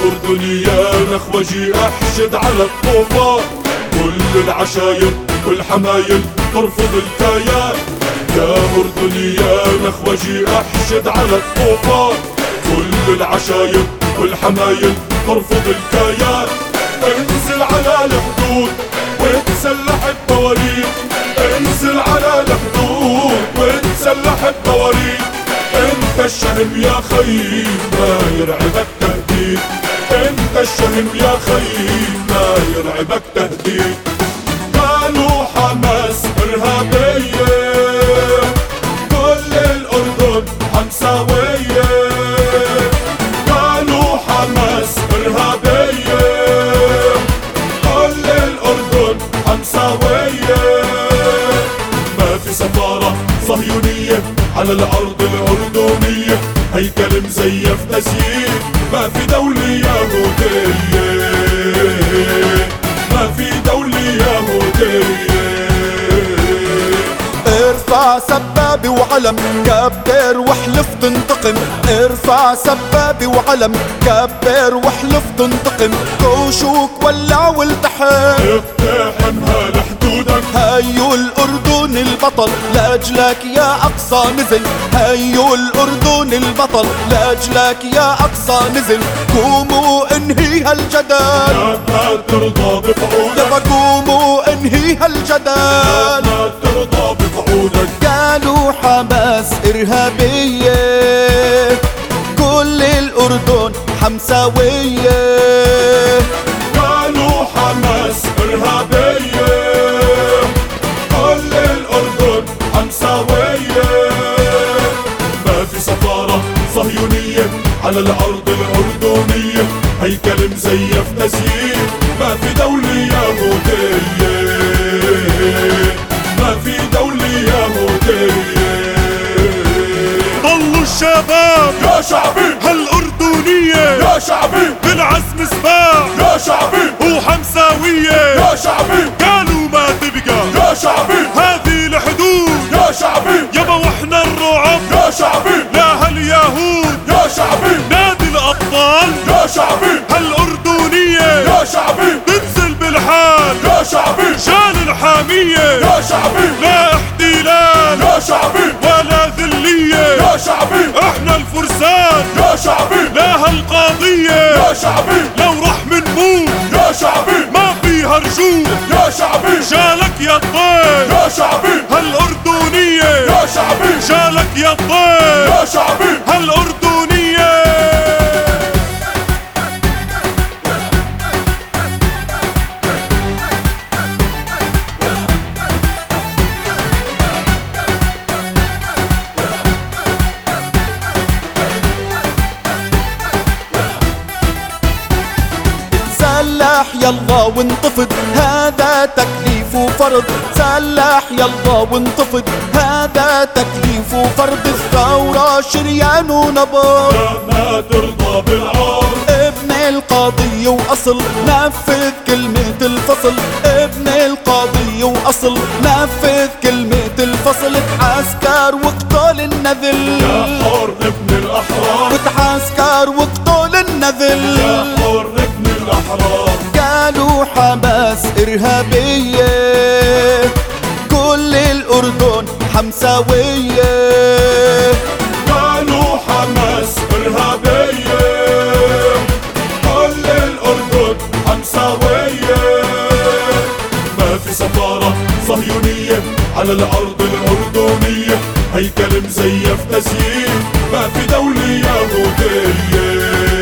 أردني يا نخوجي احشد على الطوفان، كل العشاير والحمايل ترفض الكيان. يا أردني يا نخوجي احشد على الطوفان، كل العشاير والحمايل ترفض الكيان. انزل على الحدود وتسلح البواريك، انزل على الحدود وتسلح البواريك. انت الشهم يا خيم ما يرعبك تهديد، انت الشهم يا خيم ما يرعبك تهديد. قالوا حماس ارهابية، كل الأردن حمساوية. قالوا حماس ارهابية، كل الأردن حمساوية. ما في سفارة صهيونية على الأرض الأردنية، هيكل مزيف تزييف. ما في دولة يهودية، ما في دولة يهودية. ارفع سبابي وعلم كبر واحلف تنتقم، ارفع سبابي وعلم كبر واحلف تنتقم. كوشوك ولع والتحم، اقتحمها لحدودك. هيو الأردن البطل لأجلك يا أقصى نزل، هيو الأردن البطل لأجلك يا أقصى نزل. قوموا انهي هالجدل، لا ترضى بفعولك، يابا قوموا انهي هالجدل. لا ترضى بفعولك. قالوا حماس إرهابية، كل الأردن حمساوية. قالوا حماس إرهابية، كل الأردن حمساوية. ما في سفارة صهيونية على الأرض الأردنية، هيكل مزيف تزييف. ما في دولة يهودية، ما في دولة يهودية. ضلوا الشباب يا شعبي هالأردنية، يا شعبي بالعزم سباع يا شعبي وحمساوية. يا شعبي قالوا ما تبقى يا شعبي هذه الحدود، يا شعبي يابا واحنا الرعب يا شعبي لا هاليهود. يا شعبي نادي الأبطال يا شعبي هالأردنية، يا شعبي تنزل بالحال يا شعبي شان الحامية. يا شعبي لا احتلال يا شعبي ولا ذلية، يا شعبي احنا الفرسان يا شعبي لا هالقاضية. يا شعبي لو رح منموت يا شعبي ما فيها رجوع، يا شعبي جالك يا الضيف يا شعبي هالأردنية، يا شعبي جالك يا الضيف يا شعبي هالأردنية. سلح يلا وانتفض هذا تكليف وفرض، سلح يلا وانتفض هذا تكليف وفرض. الثورة شريان ونبض، ما ترضى بالعار. ابن القضية وأصل نفذ كلمة الفصل، ابن القضية وأصل نفذ كلمة الفصل. تعسكر واقتل النذل، يا حر ابن الأحرار، وتعسكر واقتل النذل. يا حر ابن الأحرار. قالوا حماس إرهابية، كل الأردن حمساوية. قالوا حماس إرهابية، كل الأردن حمساوية. ما في سفارة صهيونية على الأرض الأردنية، هيكل مزيف تزييف. ما في دولة يهودية،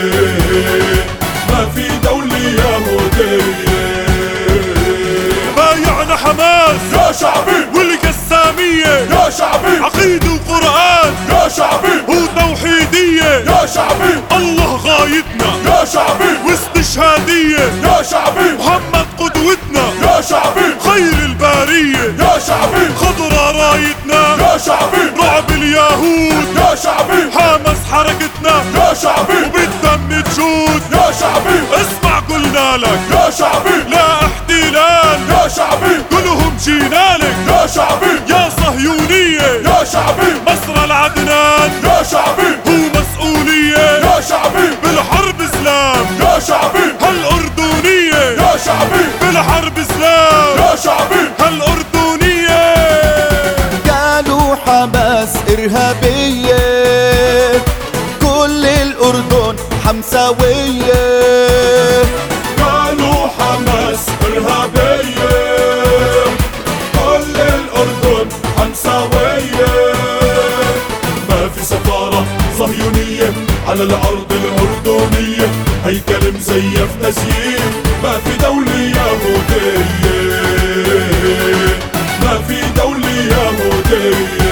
ما في دولة يهودية. بايعنا حماس يا شعبي والقسامية، يا شعبي عقيدة وقرآن يا شعبي وتوحيدية. يا شعبي الله غايتنا يا شعبي واستشهادية، يا شعبي محمد قدوتنا يا شعبي خير البارية. يا شعبي خضرا رايتنا يا شعبي رعب اليهود، يا شعبي حماس حركتنا يا شعبي وبالدم تجود. يا شعبي اسمع قلنا لك يا شعبي لا احتلال، يا شعبي كلهم جينا لك يا شعبي يا صهيونية. يا شعبي مصر العدنان يا شعبي هو مسؤولية، يا شعبي بالحرب اسلام يا فرنساوية. قالوا حماس إرهابية، كل الأردن حمساوية. ما في سفارة صهيونية على الأرض الأردنية، هيكل مزيف تزييف. ما في دولة يهودية، ما في دولة يهودية.